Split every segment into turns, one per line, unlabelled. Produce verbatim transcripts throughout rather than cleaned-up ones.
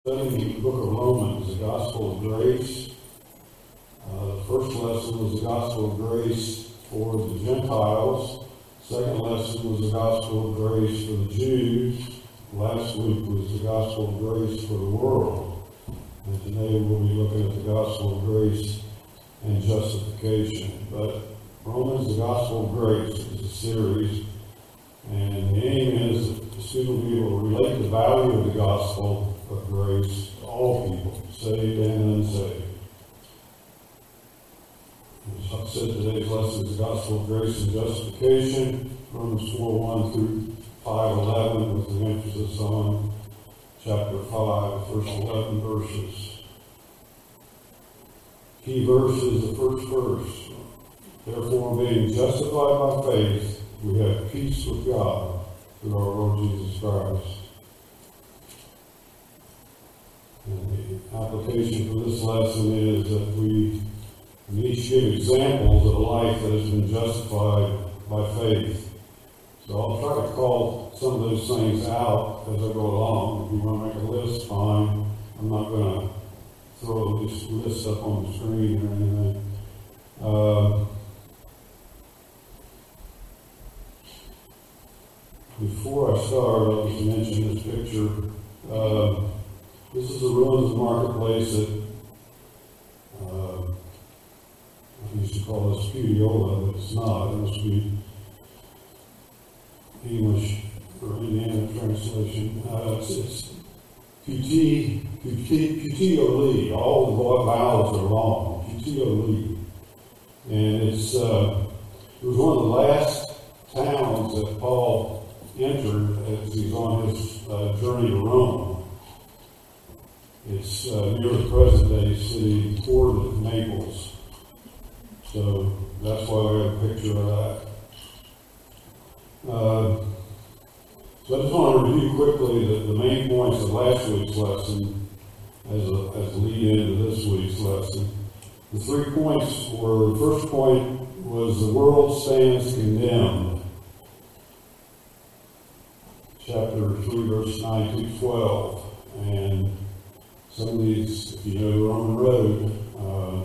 Studying the book of Romans, the gospel of grace. Uh, the first lesson was the gospel of grace for the Gentiles. Second lesson was the gospel of grace for the Jews. Last week was the gospel of grace for the world. And today we'll be looking at the gospel of grace and justification. But Romans, the gospel of grace, is a series. And the aim is that the student will be able to relate the value of the gospel of grace to all people, saved and unsaved. As I said, today's lesson is the gospel of grace and justification, Romans four one through five eleven, with an emphasis on chapter five, first eleven verses. Key verse is the first verse. Therefore, being justified by faith, we have peace with God through our Lord Jesus Christ. And the application for this lesson is that we each give examples of a life that has been justified by faith. So I'll try to call some of those things out as I go along. If you want to make a list, fine. I'm not going to throw this list up on the screen or anything. Uh, before I start, I'll just mention this picture. Uh, This is the ruins of Marketplace at, uh, I used to call this Pudiola, but it's not. It must be English or Indiana translation. Uh, it's it's Puti, Puti, Puteoli. All the vowels are long. Puteoli. And it's, uh, it was one of the last towns that Paul entered as he's on his uh, journey to Rome. It's uh, near the present-day city port of Naples. So that's why we have a picture of that. Uh, so I just want to review quickly the, the main points of last week's lesson as a, as a lead into this week's lesson. The three points were, the first point was the world stands condemned. Chapter three, verse nine through twelve. And some of these, if you know the Roman Road, uh,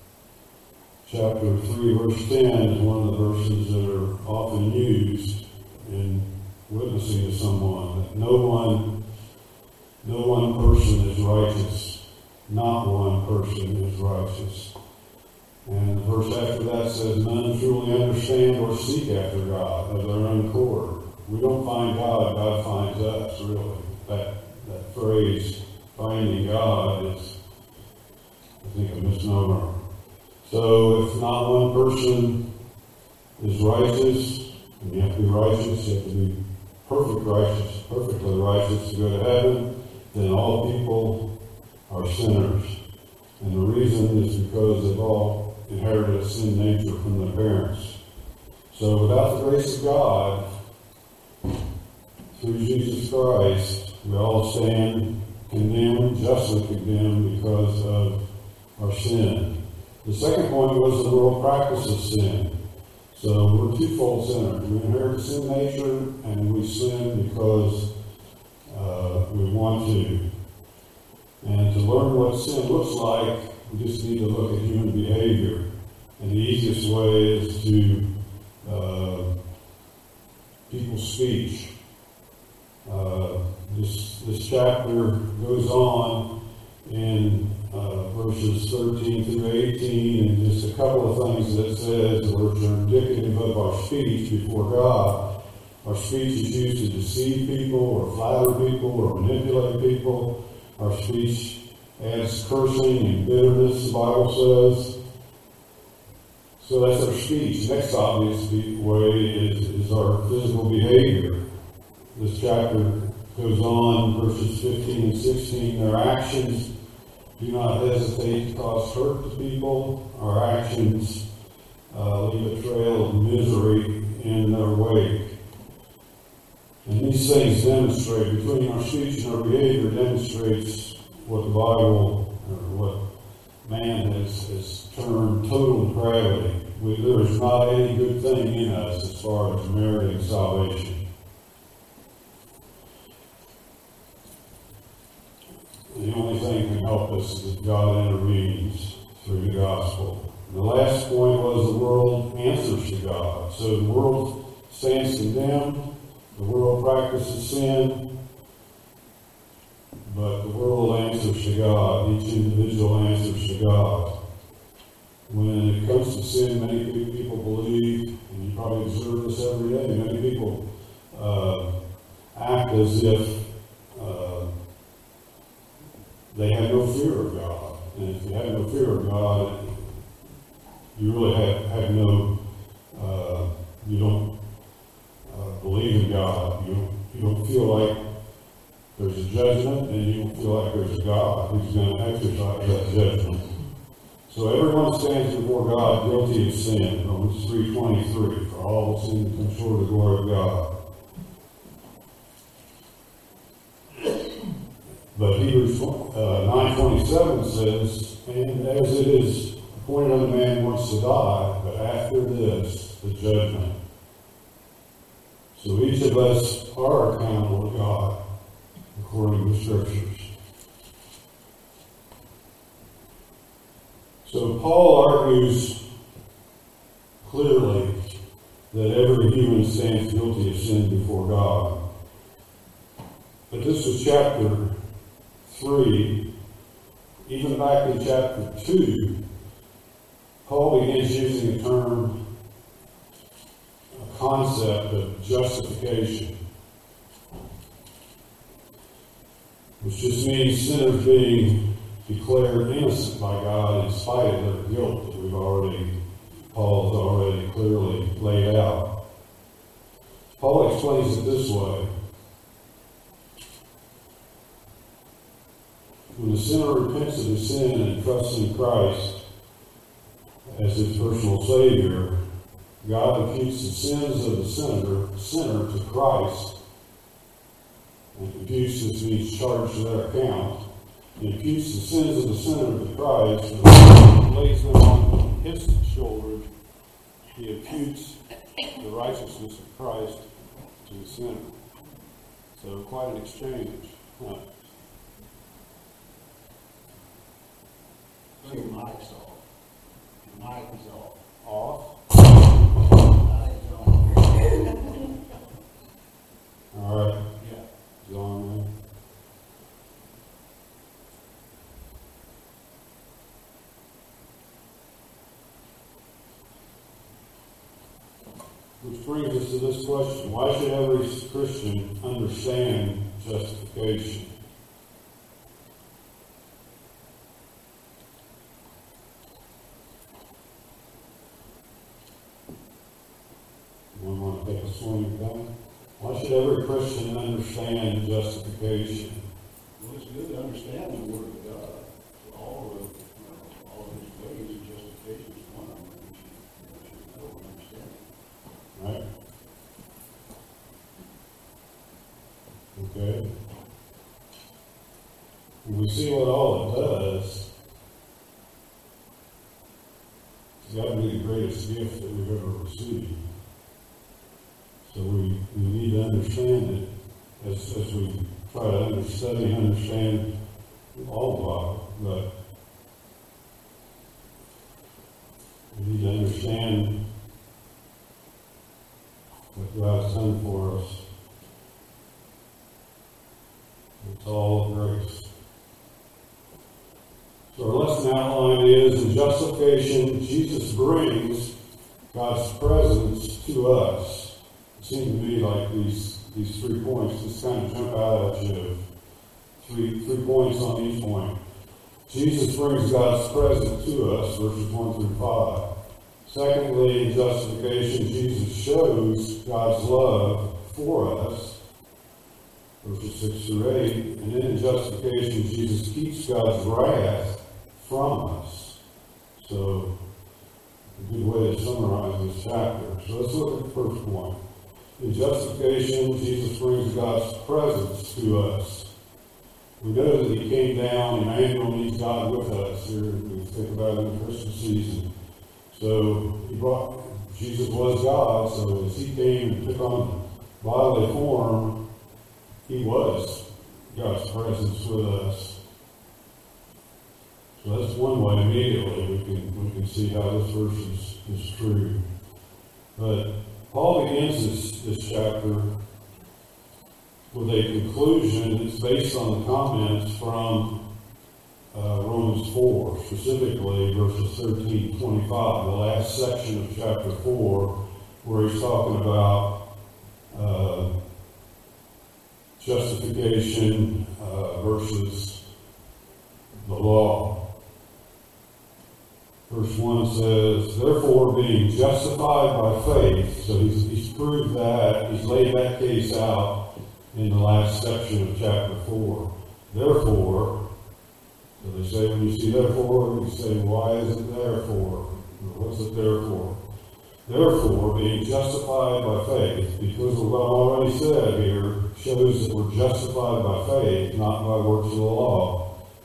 chapter three, verse ten is one of the verses that are often used in witnessing to someone, that no one, no one person is righteous. Not one person is righteous. And the verse after that says, none truly understand or seek after God of their own accord. We don't find God, God finds us, really. That, that phrase, finding God, is, I think, a misnomer. So if not one person is righteous, and you have to be righteous, you have to be perfect righteous, perfectly righteous to go to heaven, then all people are sinners. And the reason is because they've all inherited a sin nature from their parents. So without the grace of God, through Jesus Christ, we all stand condemned, justly condemned because of our sin. The second point was the world practices sin. So we're twofold sinners. We inherit sin nature and we sin because uh, we want to. And to learn what sin looks like, we just need to look at human behavior. And the easiest way is to uh, people's speech. Uh, this, this chapter goes on in uh, verses thirteen through eighteen, and just a couple of things that it says which are indicative of our speech before God. Our speech is used to deceive people or flatter people or manipulate people. Our speech adds cursing and bitterness, the Bible says. So that's our speech. Next obvious way is, is our physical behavior. This chapter goes on, verses fifteen and sixteen. Their actions do not hesitate to cause hurt to people. Our actions uh, leave a trail of misery in their wake. And these things demonstrate, between our speech and our behavior, demonstrates what the Bible, or what man has, has termed total depravity. We, there is not any good thing in us as far as meriting salvation. the only thing that can help us is that God intervenes through the gospel. The last point was the world answers to God. So the world stands condemned, the world practices sin, but the world answers to God. Each individual answers to God. When it comes to sin, many people believe, and you probably observe this every day, many people uh, act as if uh, they have no fear of God. And if you have no fear of God, you really have, have no, uh, you don't uh, believe in God. You don't, you don't feel like there's a judgment, and you don't feel like there's a God who's going to exercise that judgment. So everyone stands before God guilty of sin. Romans three twenty-three. For all sin and come short of the glory of God. But Hebrews uh, nine twenty-seven says, and as it is appointed unto man once to die, but after this, the judgment. So each of us are accountable to God, according to the Scriptures. So Paul argues clearly that every human stands guilty of sin before God. But this is chapter three. Even back in chapter two, Paul begins using a term, a concept of justification, which just means sinners being declared innocent by God in spite of their guilt that we've already, Paul has already clearly laid out. Paul explains it this way. When the sinner repents of his sin and trusts in Christ as his personal Savior, God imputes the sins of the sinner, sinner to Christ, and imputes this means charged to their account. He imputes the sins of the sinner to Christ and lays them on his shoulders. He imputes the righteousness of Christ to the sinner. So quite an exchange. Huh?
Your mic's off. Your mic is off.
Off?
Uh, it's on.
All right.
Yeah.
It's on there. Which brings us to this question. Why should every Christian understand justification? Anyone want to take a swing at that? Why should every Christian understand justification?
Well, it's good to understand the Word of God. All of uh, all of His ways of justification is one of them that we should, we should know and understand.
Right? Okay. When we see what all it does, it's got to be the greatest gift that we've ever received. So we, we need to understand it as, as we try to understudy and understand all of it. But we need to understand what God's done for us. It's all grace. So our lesson outline is, in justification, Jesus brings God's presence to us. It seems to me like these these three points just kind of jump out at you. Three three points on each point. Jesus brings God's presence to us, verses one through five. Secondly, in justification, Jesus shows God's love for us, verses six through eight. And then in justification, Jesus keeps God's wrath from us. So, a good way to summarize this chapter. So let's look at the first point. In justification, Jesus brings God's presence to us. We know that He came down, Emmanuel means God with us. Here we think about it in the Christmas season. So he brought, Jesus was God, so as He came and took on bodily form, He was God's presence with us. So that's one way immediately we can, we can see how this verse is, is true. But Paul begins this, this chapter with a conclusion that's based on the comments from uh, Romans four, specifically verses thirteen to twenty-five, the last section of chapter four, where he's talking about uh, justification uh, versus the law. Verse one says, therefore, being justified by faith, so he's, he's proved that, he's laid that case out in the last section of chapter four. Therefore, so they say, when you see therefore, you say, why is it therefore? What's it there for? Therefore, being justified by faith, because of what I already said here, shows that we're justified by faith, not by works of the law.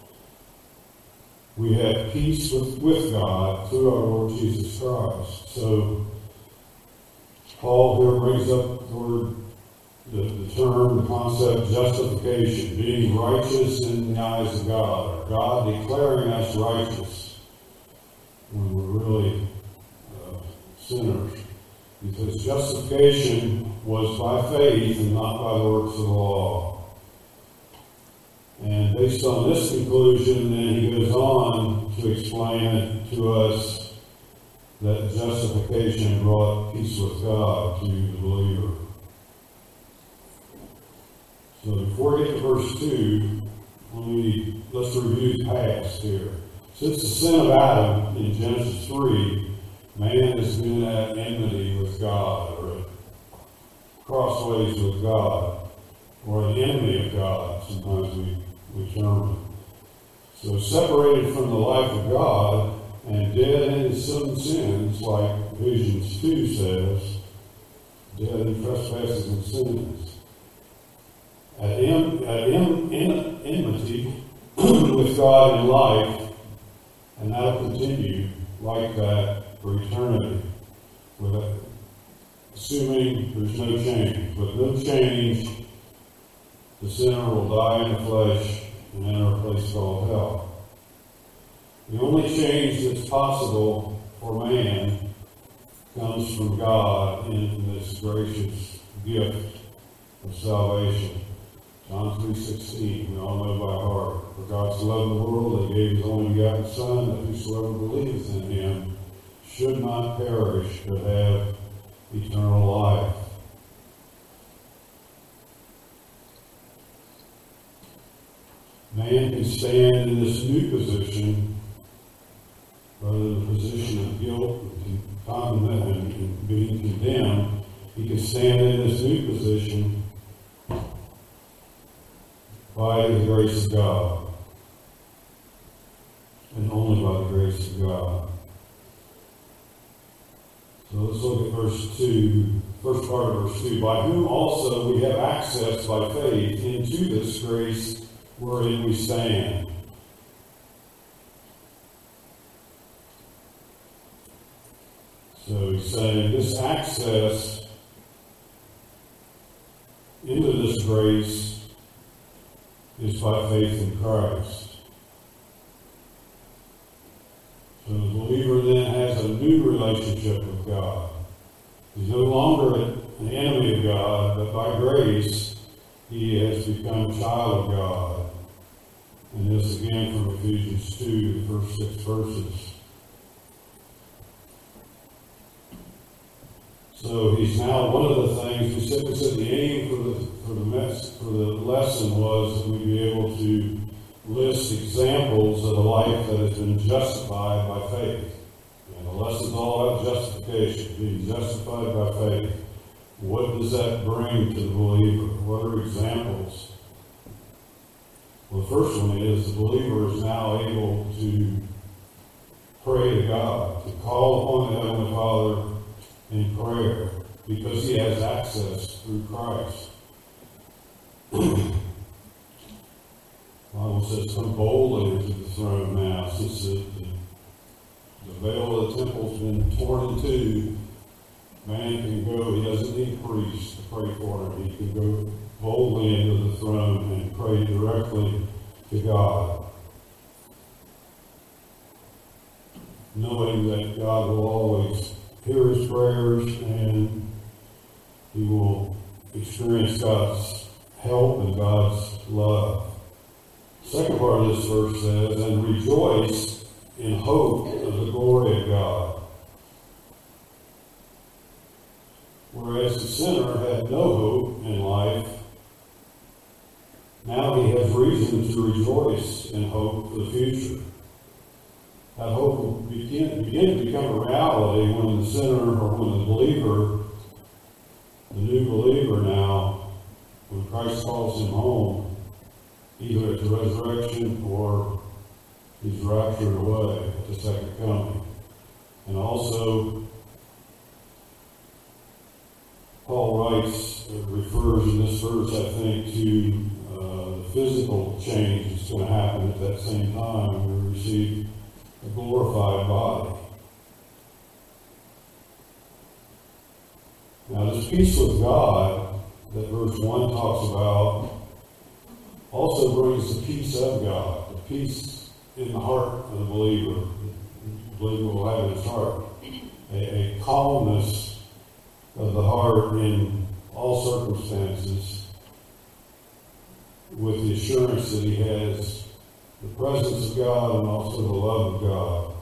We have peace with, with God through our Lord Jesus Christ. So, Paul here brings up the word, the, the term, the concept, justification, being righteous in the eyes of God, or God declaring us righteous when we're really uh, sinners. Because justification was by faith and not by the works of the law. And based on this conclusion, then he goes on to explain it to us that justification brought peace with God to the believer. So before we get to verse two, let me, let's review the past here. Since the sin of Adam in Genesis three, man has been at enmity with God, or at crossways with God, or an enemy of God, sometimes we we term it. So separated from the life of God and dead in his some sins, like Ephesians two says, dead in trespasses and sins. At, en- at en- en- enmity with God in life, and that'll continue like that for eternity, with assuming there's no change. With no change, the sinner will die in the flesh and enter a place called hell. The only change that's possible for man comes from God in this gracious gift of salvation. John three sixteen, we all know by heart. For God so loved the world, that he gave his only begotten Son, that whosoever believeth in him should not perish, but have eternal life. Man can stand in this new position, rather than the position of guilt and condemnation and being condemned. He can stand in this new position by the grace of God, and only by the grace of God. So let's look at verse two, first part of verse two. By whom also we have access by faith into this grace wherein we stand. So he's saying this access into this grace is by faith in Christ. So the believer then has a new relationship with God. He's no longer an enemy of God, but by grace he has become a child of God. And this again from Ephesians two, the first six verses. So he's now, one of the things, we said, we said the aim for the for the mess, for the lesson was that we'd be able to list examples of a life that has been justified by faith. And the lesson's all about justification, being justified by faith. What does that bring to the believer? What are examples? Well, the first one is the believer is now able to pray to God, to call upon the Heavenly Father in prayer, because he has access through Christ. The Bible says, come boldly into the throne now, since the, the, the veil of the temple's been torn in two. Man can go, he doesn't need a priest to pray for him. He can go boldly into the throne and pray directly to God. knowing that God will always hear his prayers and he will experience God's help and God's love. Second part of this verse says, and rejoice in hope of the glory of God. Whereas the sinner had no hope in life, now he has reason to rejoice in hope for the future. That hope will begin, begin to become a reality when the sinner or when the believer, the new believer now, when Christ calls him home, either at the resurrection or he's raptured away at the second coming. And also, Paul writes, uh, refers in this verse, I think, to uh, the physical change that's going to happen at that same time when we receive a glorified body. Now, this peace with God that verse one talks about also brings the peace of God, the peace in the heart of the believer. The believer will have in his heart a, a calmness of the heart in all circumstances, with the assurance that he has the presence of God and also the love of God.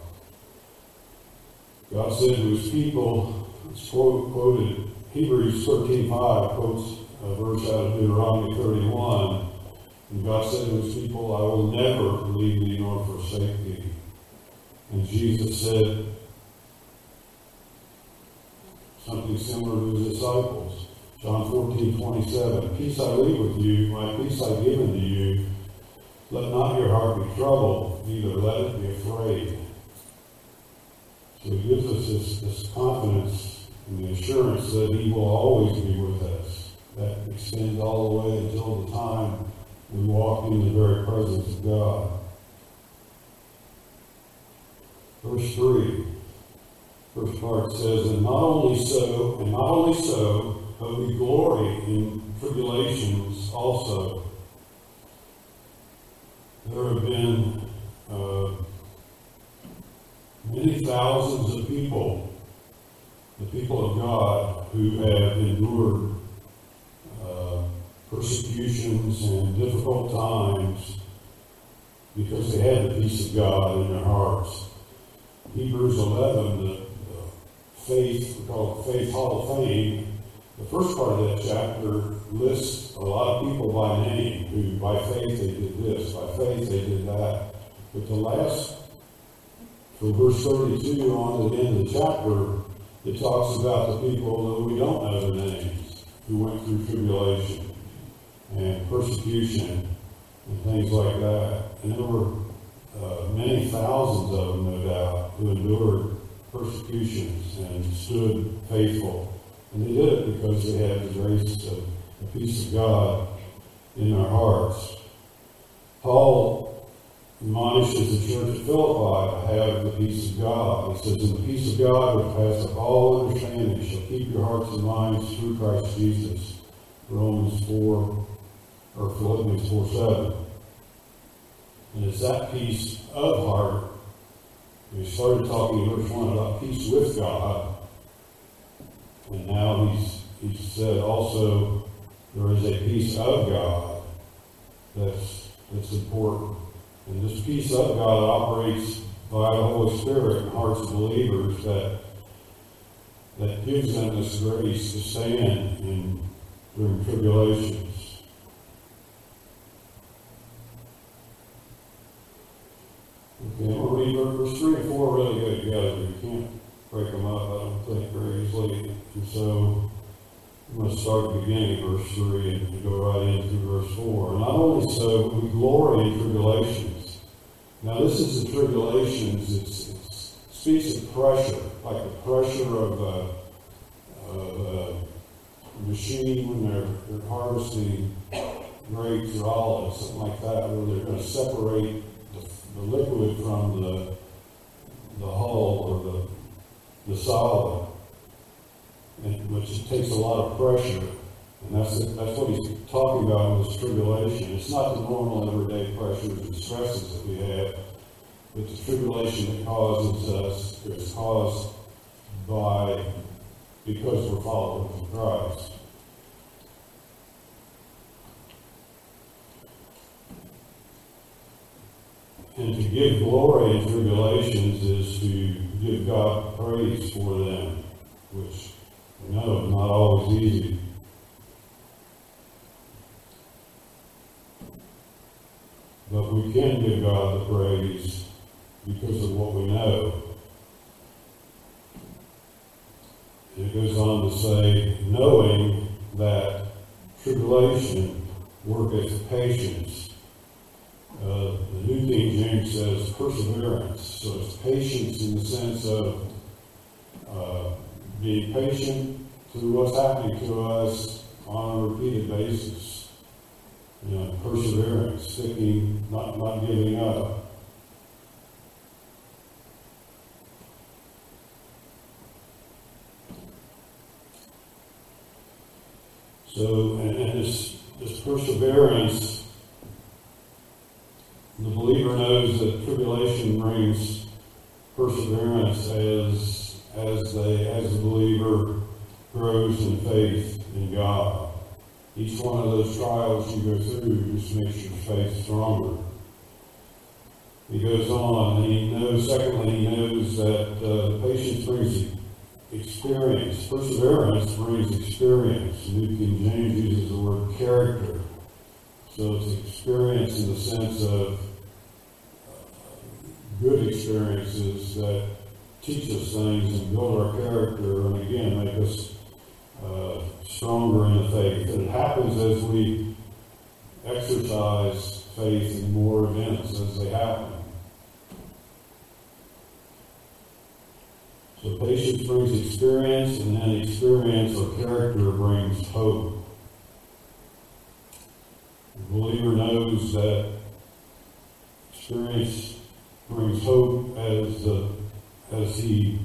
God said to his people, it's quote, quoted, Hebrews thirteen five quotes a verse out of Deuteronomy thirty-one, and God said to his people, I will never leave thee nor forsake thee. And Jesus said something similar to his disciples. John fourteen twenty-seven, peace I leave with you, my peace I give unto you. Let not your heart be troubled, neither let it be afraid. So he gives us this, this confidence and the assurance that he will always be with us. That extends all the way until the time we walk in the very presence of God. Verse three, first part says, and not only so, and not only so, but we glory in tribulations also. There have been uh, many thousands of people, the people of God, who have endured uh, persecutions and difficult times because they had the peace of God in their hearts. Hebrews eleven, the, the faith, we call it Faith Hall of Fame, the first part of that chapter lists a lot of people by name who by faith they did this, by faith they did that. But the last, from verse thirty-two on to the end of the chapter, it talks about the people that we don't know their names, who went through tribulation and persecution and things like that. And there were uh, many thousands of them, no doubt, who endured persecutions and stood faithful. And they did it because they had the grace of the peace of God in their hearts. Paul admonishes the church at Philippi to have the peace of God. He says, and the peace of God, which passeth all understanding, shall keep your hearts and minds through Christ Jesus. Romans four, or Philippians four seven. And it's that peace of heart. We started talking in verse one about peace with God. And now he's, he's said also there is a peace of God that's, that's important. And this peace of God operates by the Holy Spirit in the hearts of believers that, that gives them this grace to stand in during tribulations. Okay, we'll read verse three and four really go together. You can't break them up, I don't think, very easily. And so I'm going to start at the beginning of verse three and go right into verse four. And not only so, we glory in tribulations. Now this is the tribulations, it's, it's, it speaks of pressure, like the pressure of a, of a machine when they're, they're harvesting grapes or olives, something like that, where they're going to separate the, the liquid from the, the hull or the the solid, and, which it takes a lot of pressure, and that's it, that's what he's talking about in this tribulation. It's not the normal everyday pressures and stresses that we have, but the tribulation that causes us is caused by, because we're followers of Christ. And to give glory in tribulations is to give God praise for them, which we know is not always easy. But we can give God the praise because of what we know. And it goes on to say, knowing that tribulation worketh patience. Uh, the New King James says perseverance. So it's patience in the sense of uh, being patient through what's happening to us on a repeated basis. You know, perseverance, sticking, not, not giving up. So, and, and this, this perseverance, the believer knows that tribulation brings perseverance as as they as the believer grows in faith in God. Each one of those trials you go through just makes your faith stronger. He goes on, and he knows, secondly, he knows that uh, patience brings experience. Perseverance brings experience. New King James uses the word character. So it's experience in the sense of good experiences that teach us things and build our character and again make us uh, stronger in the faith. And it happens as we exercise faith in more events as they happen. So patience brings experience, and then experience or character brings hope. The believer knows that experience brings hope as uh, as he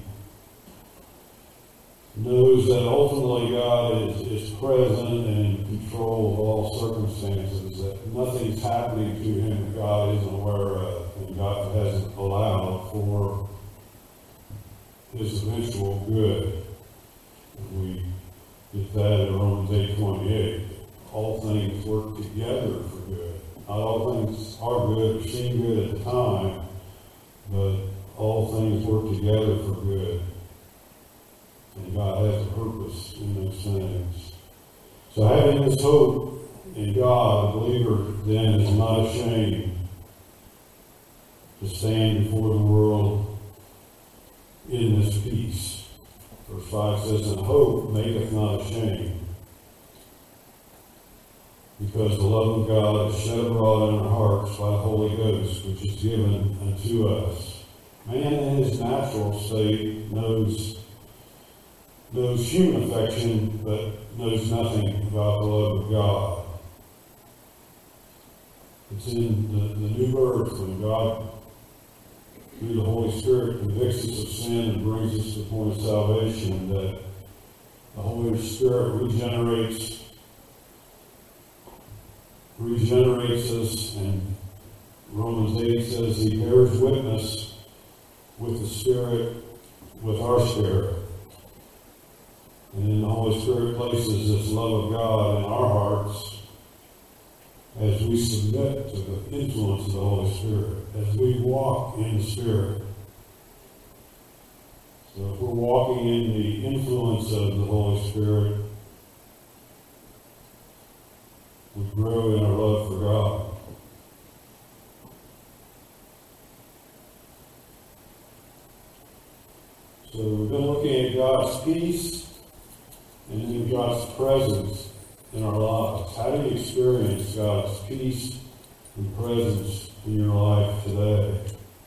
knows that ultimately God is, is present and in control of all circumstances, that nothing's happening to him that God isn't aware of, and God hasn't allowed for his eventual good. And we get that in Romans eight twenty-eight. All things work together for good. Not all things are good or seem good at the time, but all things work together for good. And God has a purpose in those things. So having this hope in God, the believer then is not ashamed to stand before the world in this peace. Verse five says, and hope maketh not ashamed, because the love of God is shed abroad in our hearts by the Holy Ghost, which is given unto us. Man in his natural state knows, knows human affection, but knows nothing about the love of God. It's in the, the new birth when God, through the Holy Spirit, convicts us of sin and brings us to the point of salvation, that the Holy Spirit regenerates regenerates us, and Romans eight says he bears witness with the Spirit, with our spirit. And then the Holy Spirit places this love of God in our hearts as we submit to the influence of the Holy Spirit, as we walk in the Spirit. So if we're walking in the influence of the Holy Spirit, we grow in our love for God. So we've been looking at God's peace and then God's presence in our lives. How do you experience God's peace and presence in your life today?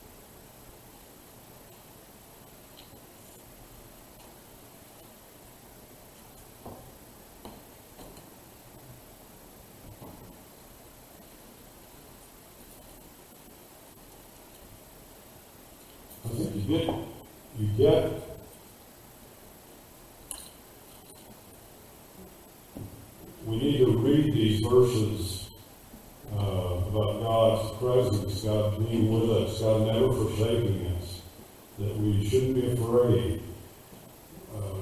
I think you get, you get we need to read these verses uh, about God's presence, God being with us, God never forsaking us, that we shouldn't be afraid. Uh,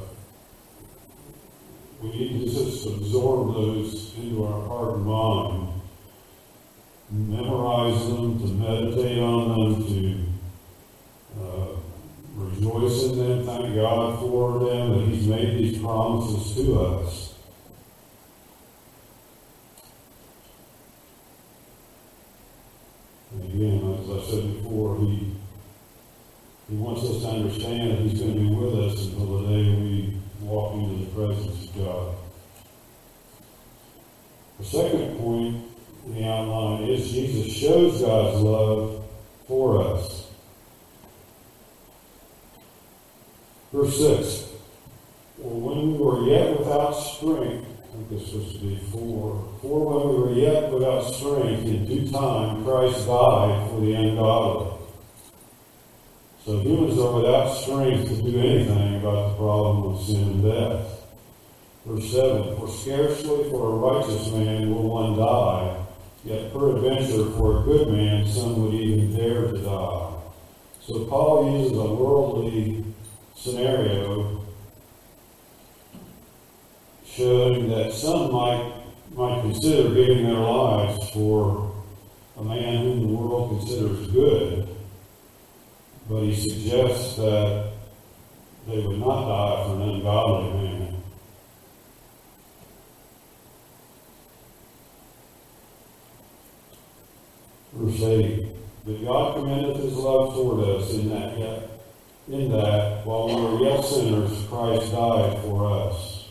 we need to just absorb those into our heart and mind, memorize them, to meditate on them, to uh, rejoice in them, thank God for them, that He's made these promises to us. And again, as I said before, He He wants us to understand that He's going to be with us until the day we walk into the presence of God. The second point in the outline is Jesus shows God's love for us. Verse six. Well, when we were yet without strength, I think this was to be four. For when we were yet without strength, in due time Christ died for the ungodly. So humans are without strength to do anything about the problem of sin and death. Verse seven, for scarcely for a righteous man will one die, yet peradventure for a good man some would even dare to die. So Paul uses a worldly scenario showing that some might, might consider giving their lives for a man whom the world considers good. But he suggests that they would not die for an ungodly man. Verse eight, but God commendeth His love toward us in that, yet, in that while we were yet sinners, Christ died for us.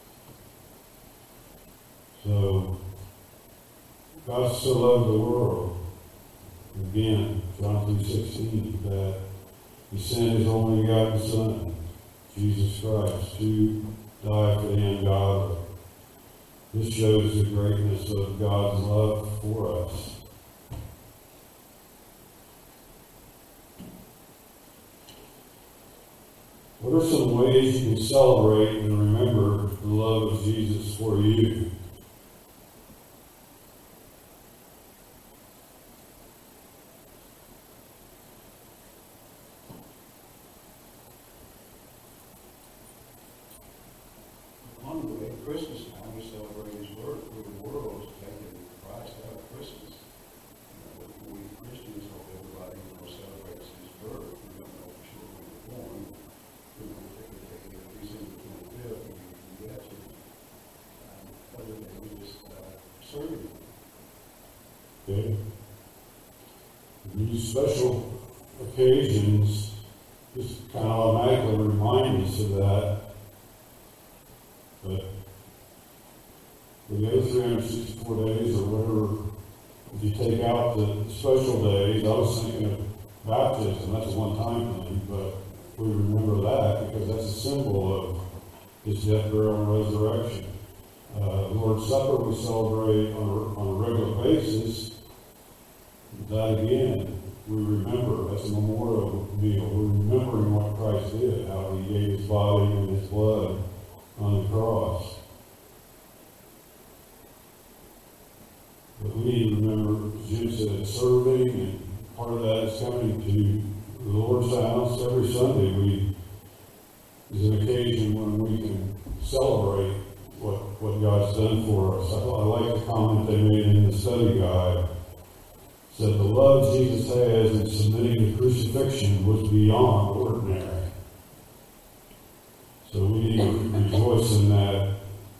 So, God so loved the world. Again, John three sixteen, that He sent His only begotten Son, Jesus Christ, to die for the ungodly. This shows the greatness of God's love for us. What are some ways you can celebrate and remember the love of Jesus for you?
One way, at Christmas time, we celebrate His birth for the world, taking Christ out of Christmas. You know, we Christians hope everybody, you know, celebrates His birth. We don't know for sure when He was born. We don't think that if He's in the twenty-fifth, we can get to. Um, other than we just uh, serve Him.
Okay. These special occasions just kind of automatically remind us of that. But for the other three hundred sixty-four days or whatever, if you take out the special days, I was thinking of baptism, that's a one-time thing, but we remember that because that's a symbol of His death, burial, and resurrection. Uh, Lord's Supper we celebrate on a, on a regular basis. That again, we remember, that's a memorial meal. We're remembering what Christ did, how He gave His body and His blood on the cross. But we need to remember, as Jim said, serving, and part of that is coming to the Lord's house every Sunday. We is an occasion when we can celebrate what, what God's done for us. I, I like the comment they made in the study guide. It said the love Jesus has in submitting to crucifixion was beyond ordinary. So we need to rejoice in that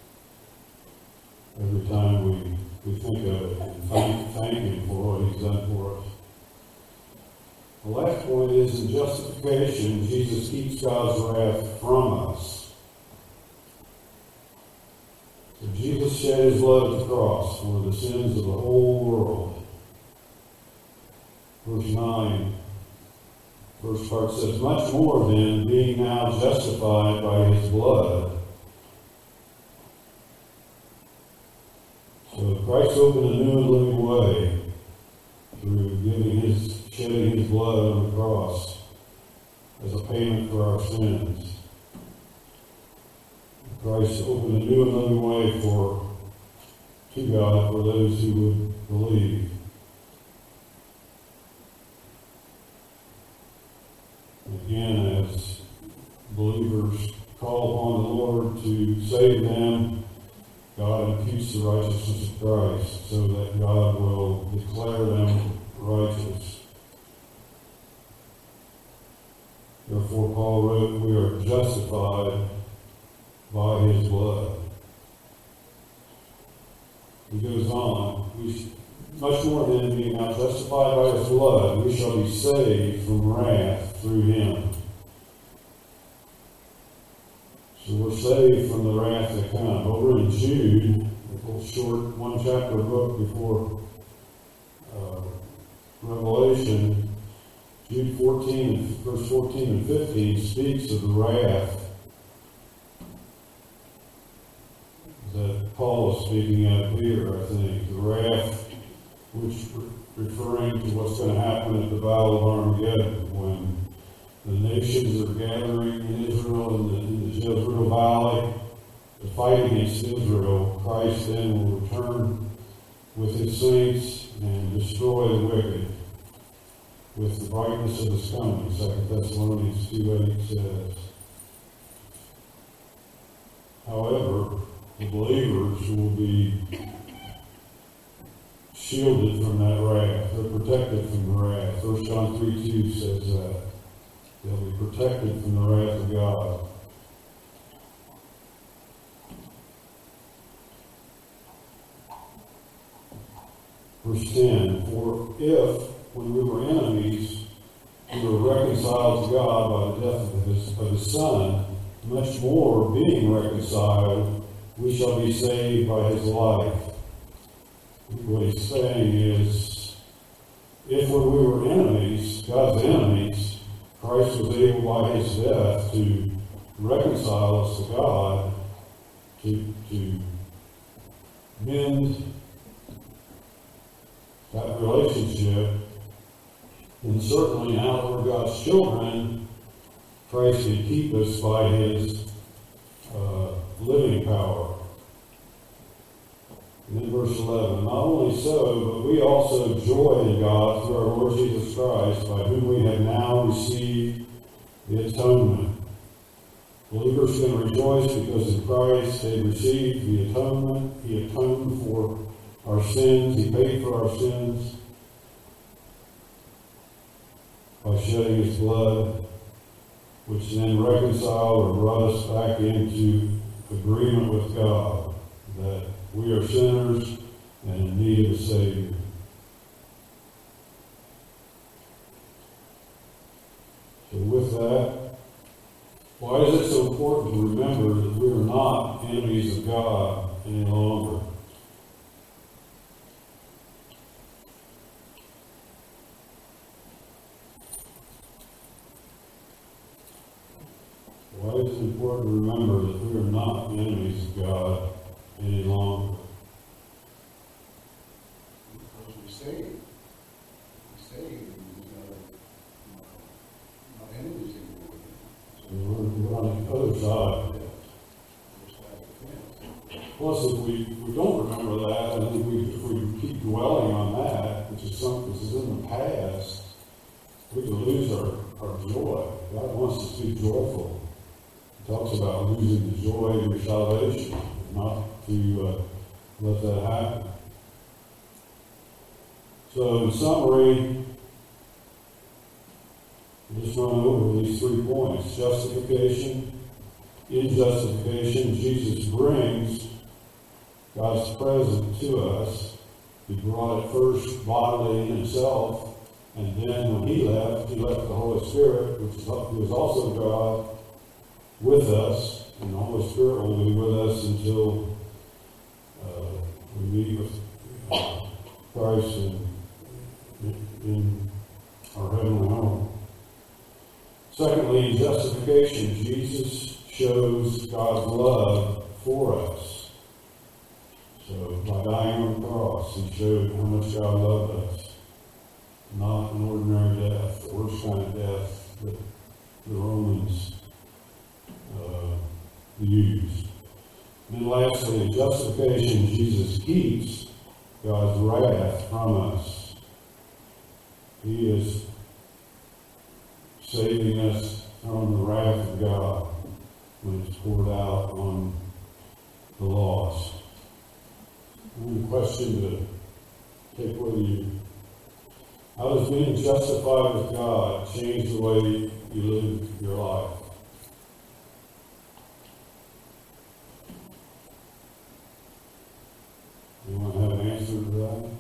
every time we, we think of it and thank, thank Him for what He's done for us. The last point is in justification, Jesus keeps God's wrath from us. So Jesus shed His blood at the cross for the sins of the whole world. Verse nine. First part says, much more then, being now justified by His blood. So Christ opened a new and living way through giving His, shedding His blood on the cross as a payment for our sins. Christ opened a new and living way for to God for those who would believe. to save them, God imputes the righteousness of Christ so that God will declare them righteous. Therefore, Paul wrote, we are justified by his blood. He goes on, we, much more than being now justified by his blood, we shall be saved from wrath through him. So we're saved from the wrath to come. Over in Jude, a little short one chapter book before uh, Revelation, Jude fourteen, verse fourteen and fifteen speaks of the wrath that Paul is speaking of here, I think. The wrath which referring to what's going to happen at the Battle of Armageddon when the nations are gathering in Israel in the, in the Jezreel Valley to fight against Israel. Christ then will return with his saints and destroy the wicked with the brightness of his coming, Second Thessalonians two eight says. However, the believers will be shielded from that wrath. They're protected from the wrath. First John three two says that. They'll be protected from the wrath of God. Verse ten, for if, when we were enemies, we were reconciled to God by the death of his, of his Son, much more, being reconciled, we shall be saved by his life. What he's saying is, if when we were enemies, God's enemies, Christ was able by his death to reconcile us to God, to, to mend that relationship, and certainly now that we're God's children, Christ can keep us by his uh, living power. And then verse eleven, not only so, but we also joy in God through our Lord Jesus Christ, by whom we have now received the atonement. Believers can rejoice because in Christ they received the atonement. He atoned for our sins. He paid for our sins by shedding his blood, which then reconciled or brought us back into agreement with God that we are sinners and in need of a Savior. So with that, why is it so important to remember that we are not enemies of God any longer? Why is it important to remember that we are not enemies of God any longer?
Because we saved. We saved, and we're not, not enemies anymore.
So we're, we're on the other side. Plus, if we, we don't remember that, and if we, if we keep dwelling on that, which is something that is in the past, we can lose our, our joy. God wants us to be joyful. He talks about losing the joy of your salvation, not to uh, let that happen. So, in summary, we'll just run over these three points. Justification. In justification, Jesus brings God's presence to us. He brought it first bodily in himself, and then when he left, he left the Holy Spirit, which was also God, with us, and the Holy Spirit will be with us until uh, we meet with uh, Christ in, in our heavenly home. Secondly, in justification, Jesus shows God's love for us. So by dying on the cross, he showed how much God loved us. Not an ordinary death, the worst kind of death that the Romans uh, used. And then lastly, in justification, Jesus keeps God's wrath from us. He is saving us from the wrath of God when it's poured out on the lost. One question to take with you. How does being justified with God change the way you live your life? Anyone have an answer to that?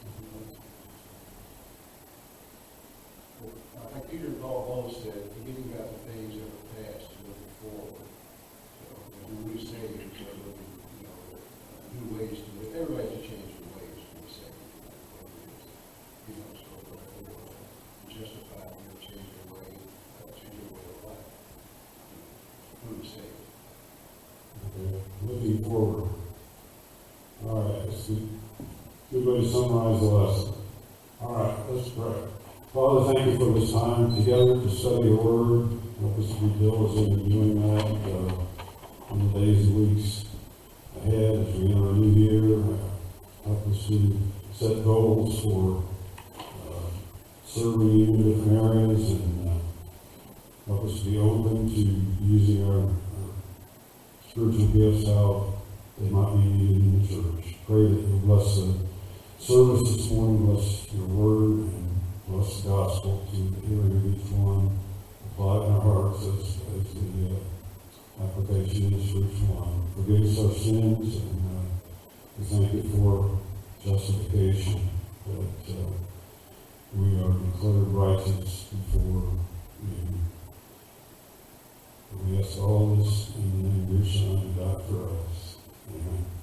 Like Peter and Paul both said, forgetting about the things of the past and looking forward. So, when we say we start looking, you know, at new ways to live, everybody has to change their ways when we say, you know, so uh, justified, you know, change their way, uh, change their way of life. When we say,
Okay. Looking forward. All right, let's see. Everybody summarize the lesson. All right, let's pray. Father, thank you for this time together to study your word. Help us to be diligent in doing that uh, in the days and weeks ahead as we enter a new year. Uh, help us to set goals for uh, serving you in different areas, and uh, help us to be open to using our, our spiritual gifts how they might be needed in the church. Pray that you'll bless the service this morning, bless your word, and bless the gospel to the hearing of each one. Apply it in our hearts as, as the uh, application is for each one. Forgive us our sins, and uh, we thank you for justification, that uh, we are declared righteous before you. And we ask all this in the name of your Son, who died for us. Amen.